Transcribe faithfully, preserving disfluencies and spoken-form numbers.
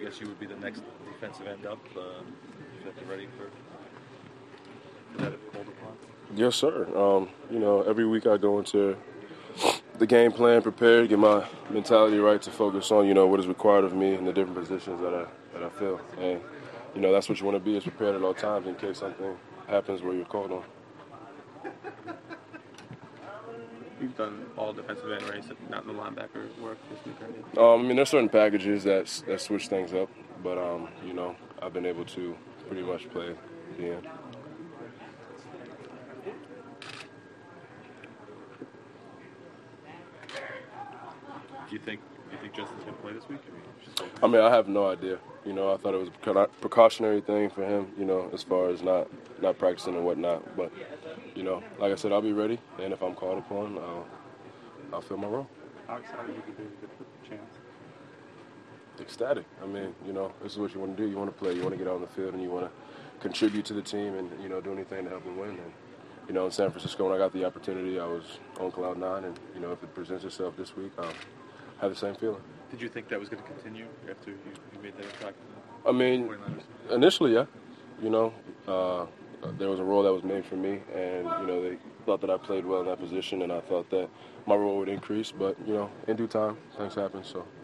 guess you would be the next defensive end up. Uh, you have to ready for, for that if called upon. Yes, sir. Um, you know, every week I go into the game plan prepared, get my mentality right to focus on, you know, what is required of me in the different positions that I that I feel. And, you know, that's what you want to be, is prepared at all times in case something happens where you're called on. You've done all defensive end, right? So not in the linebacker work this week, right? Um, I mean, there's certain packages that that switch things up, but um, you know, I've been able to pretty much play the end. Do you think do you think Justin's going to play this week? I mean, I have no idea. You know, I thought it was a precautionary thing for him, you know, as far as not, not practicing and whatnot. But, you know, like I said, I'll be ready, and if I'm called upon, I'll, I'll fill my role. How excited would you be to get the chance? Ecstatic. I mean, you know, this is what you want to do. You want to play. You want to get out on the field, and you want to contribute to the team and, you know, do anything to help them win. And, you know, in San Francisco, when I got the opportunity, I was on cloud nine, and, you know, if it presents itself this week, I'll have the same feeling. Did you think that was going to continue after you, you made that impact? I mean, initially, yeah. You know, uh, there was a role that was made for me, and, you know, they thought that I played well in that position, and I thought that my role would increase. But, you know, in due time, things happen, so